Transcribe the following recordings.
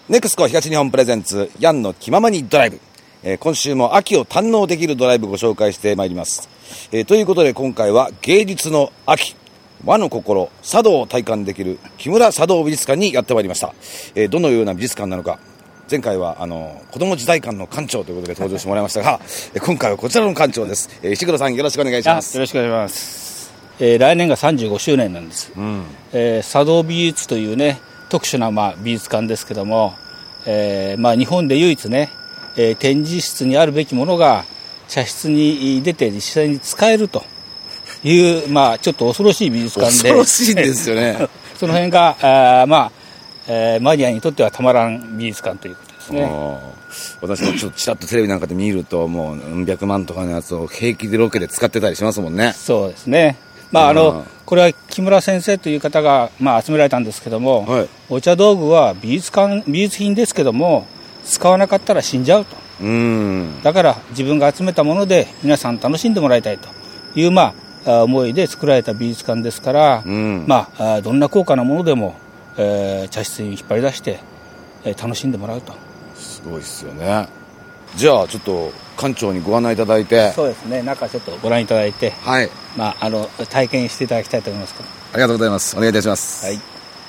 ネクスコ東日本プレゼンツヤンの気ままにドライブ、今週も秋を堪能できるドライブをご紹介してまいります、ということで今回は芸術の秋、和の心、茶道を体感できる木村茶道美術館にやってまいりました。どのような美術館なのか、前回は子ども時代館の館長ということで登場してもらいましたが、今回はこちらの館長です。石黒さん、よろしくお願いします。 よろしくお願いします。来年が35周年なんです、茶道美術というね特殊な美術館ですけども、日本で唯一ね、展示室にあるべきものが茶室に出て実際に使えるという、ちょっと恐ろしい美術館で、 恐ろしいんですよねその辺がマニアにとってはたまらん美術館ということですね。 私もちょっとちらっとテレビなんかで見ると、もう何百万とかのやつを平気でロケで使ってたりしますもんね。 そうですね。これは木村先生という方が、集められたんですけども、はい、お茶道具は美術品ですけども使わなかったら死んじゃうと。だから自分が集めたもので皆さん楽しんでもらいたいという、思いで作られた美術館ですから、どんな高価なものでも、茶室に引っ張り出して、楽しんでもらうと。 すごいですよね。じゃあちょっと館長にご案内いただいて。 そうですね、中ちょっとご覧いただいて、 はい、 体験していただきたいと思いますから。 ありがとうございます。お願いいたします。 はい。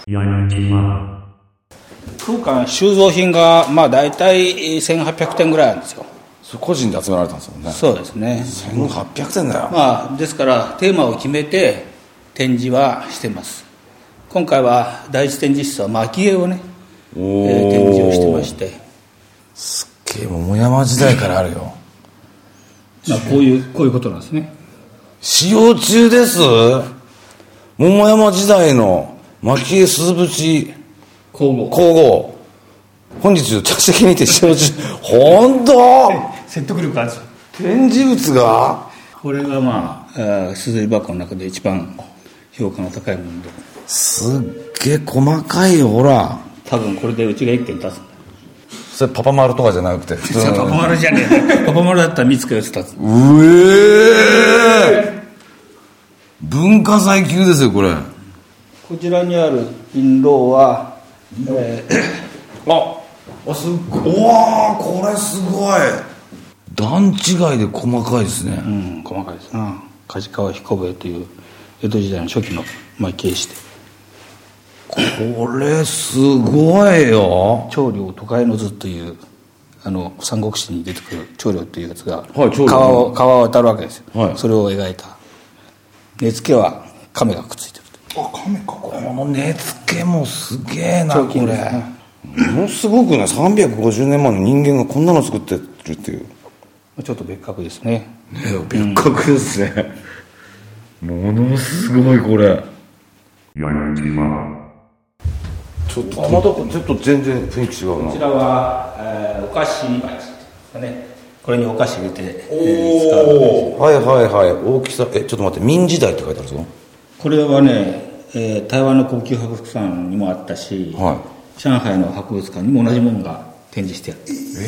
空間収蔵品がだいたい1800点ぐらいあるんですよ。 それ個人で集められたんですもんね。 そうですね。 1800点だよ。 ですからテーマを決めて展示はしてます。今回は第一展示室は蒔絵をね、展示をしてまして、 すっげえ桃山時代からあるよこういうことなんですね。 使用中です。桃山時代の蒔絵鈴淵皇后、本日茶席にて使用中本当説得力あるんですよ。 展示物がこれがすずり箱の中で一番評価の高いもので、 すっげえ細かいよ。ほら、 多分これでうちが1件立つ。 それパパ丸とかじゃなくて普通のパパ丸じゃねえパパ丸だったら3つか4つ立つ。 文化財級ですよこれ。 こちらにある印籠は、 すっごい。うわー、これすごい段違いで細かいですね。 細かいですな。梶川彦兵衛という江戸時代の初期の蒔絵師で、 これすごいよ。 長領都会の図という三国志に出てくる長領というやつが、川を渡るわけですよ、それを描いた。根付は亀がくっついてる。 亀か。この根付けもすげえな。これものすごくね、350年前の人間がこんなの作ってるっていう、 ちょっと別格ですね。 別格ですね、ものすごいこれ。ちょっとまたちょっと全然雰囲気違うな。 こちらは、お菓子鉢ですかね。これにお菓子入れて、使う。 大きさ、ちょっと待って、明治代って書いてあるぞ。 これはね、台湾の高級博物館にもあったし、上海の博物館にも同じものが展示してある。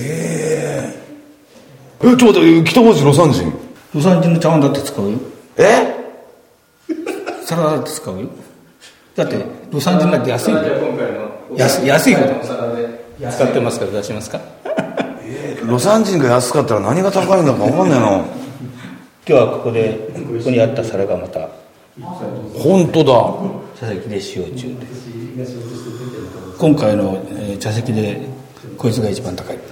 ちょっと待って、北大路魯山人の茶碗だって使うよ。皿だって使うよ。だって魯山人なんて安いよ。安いほど使ってますから。出しますか。 魯山人が安かったら何が高いんだか分かんないな。 今日はここにあった皿がまた本当だ、 茶席で使用中で、今回の茶席でこいつが一番高い。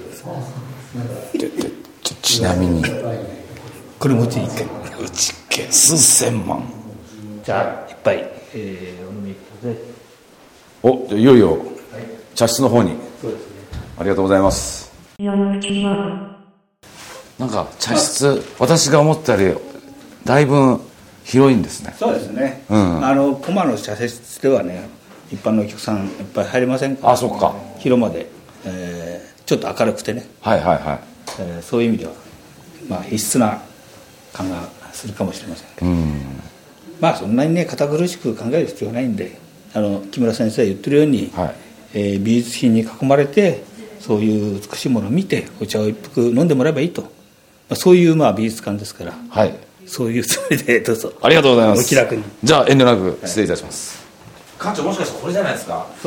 ちなみにこれもうち1件数千万。 じゃあいっぱい、お飲みください。 いよいよ茶室の方に。 そうですね、 ありがとうございます。なんか茶室、私が思ったよりだいぶ広いんですね。 そうですね、駒の茶室ではね、一般のお客さんいっぱい入れませんから。 そっか。 広間で、ちょっと明るくてね、そういう意味では、必須な感がするかもしれませんけど、そんなにね堅苦しく考える必要はないんで、木村先生が言ってるように、美術品に囲まれてそういう美しいものを見てお茶を一服飲んでもらえばいいと、そういう美術館ですから、そういうつもりでどうぞ。 ありがとうございます。 お気楽に。 じゃあ遠慮なく失礼いたします。館長、もしかしてこれじゃないですか。 そうです。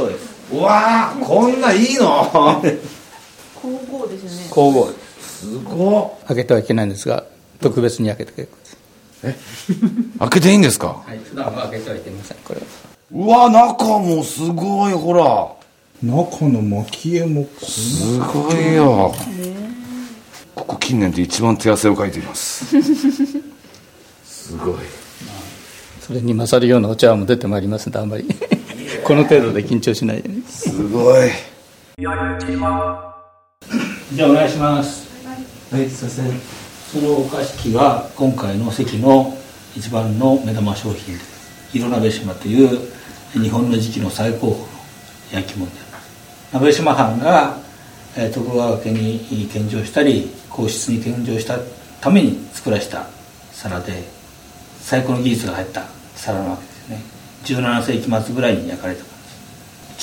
うわー、こんないいの皇后ですよね。 皇后すご開けてはいけないんですが、特別に開けて結構です。 開けていいんですか？ はい、普段は開けてはいけません。これはうわ、中もすごい、ほら中の蒔絵もすごいよ。ここ近年で一番手汗をかいていますすごい。 それに勝るようなお茶碗も出てまいりますので、あんまりこの程度で緊張しないように。 すごい。 じゃあお願いします。 はい、すいません。 そのお菓子機が今回の席の一番の目玉商品です。色鍋島という日本の磁器の最高峰の焼き物であります。鍋島藩が徳川家に献上したり皇室に献上したために作らせた皿で、最高の技術が入った皿なわけですね。17世紀末ぐらいに焼かれたものです。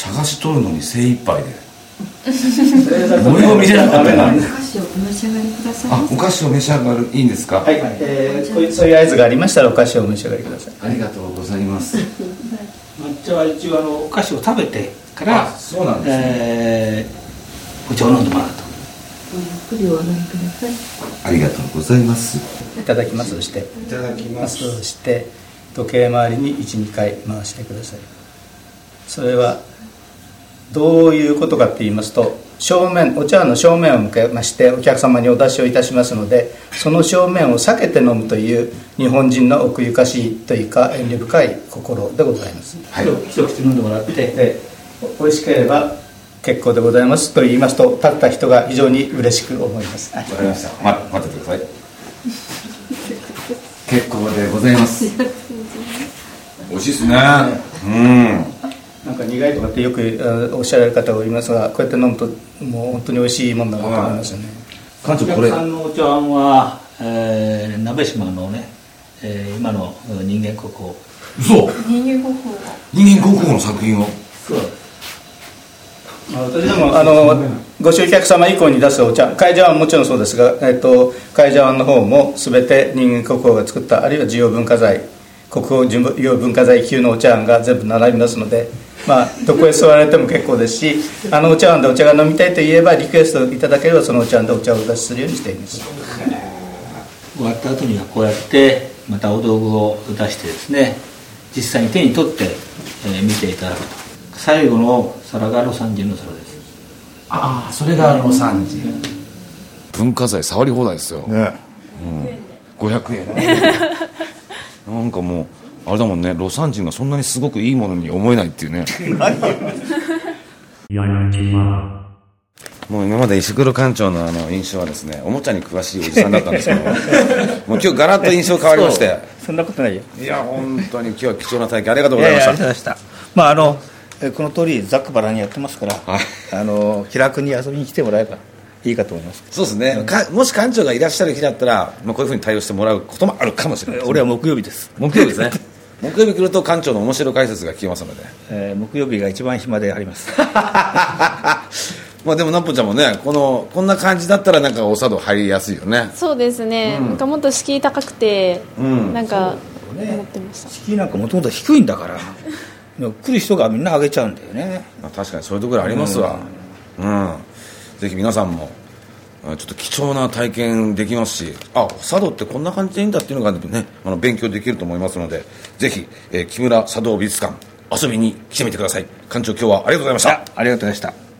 茶菓子取るのに精一杯で森を見せなきゃダメなんでお菓子をお召し上がりください。 あ、お菓子を召し上がる、いいんですか？ はい、そういう合図がありましたらお菓子をお召し上がりください。 ありがとうございます。 抹茶は一応お菓子を食べてからそうなんですね、 お茶を飲んでもらうと。 ゆっくりお飲みください。 ありがとうございます。 いただきますとして、 いただきます。 そして時計回りに 1,2 回回してください。それはどういうことかと言いますと、お茶碗の正面を向けましてお客様にお出しをいたしますので、その正面を避けて飲むという日本人の奥ゆかしいというか遠慮深い心でございます。はい、一口飲んでもらって、美味しければ結構でございますと言いますと、立った人が非常に嬉しく思います。 わかりました。待っててください。結構でございます。美味しいですね。 なんか苦いとかってよくおっしゃられる方がいますが、こうやって飲むともう本当に美味しいものだと思いますよね。 館長、これお客さんのお茶碗は、鍋島のね、今の人間国宝。 そう、 人間国宝。 人間国宝の作品を。 そうです。私でもご集客様以降に出すお茶、海茶碗はもちろんそうですが、海茶碗の方も全て人間国宝が作った、あるいは重要文化財、国宝重要文化財級のお茶碗が全部並びますので、どこへ座られても結構ですし、お茶碗でお茶が飲みたいといえばリクエストいただければそのお茶碗でお茶をお出しするようにしています。終わった後にはこうやってまたお道具を出してですね、実際に手に取って、見ていただくと。最後の皿が魯山人の皿です。 ああ、それが魯山人。 文化財触り放題ですよね。500円なんかもうあれだもんね、魯山人がそんなにすごくいいものに思えないっていうねもう今まで石黒館長の印象はですね、おもちゃに詳しいおじさんだったんですけどもう今日ガラッと印象変わりまして。 そんなことないよ。 いや本当に今日は貴重な体験ありがとうございました。 ありがとうございました。この通りざっくばらんにやってますから、気楽に遊びに来てもらえばいいかと思います。 そうですね、もし館長がいらっしゃる日だったら、こういうふうに対応してもらうこともあるかもしれないです、ね。 俺は木曜日です。 木曜日ですね木曜日来ると館長の面白解説が聞けますので、 木曜日が一番暇でありますでもナッポちゃんもね、こんな感じだったらなんかお茶道入りやすいよね。 そうですね、なんかもっと敷居高くて、なんか思ってました。 敷居なんかもともと低いんだから来る人がみんな上げちゃうんだよね。 確かにそういうところありますわ。ぜひ皆さんもちょっと貴重な体験できますし、茶道ってこんな感じでいいんだっていうのがね、勉強できると思いますので、ぜひ、木村茶道美術館遊びに来てみてください。館長、今日はありがとうございました。 ありがとうございました。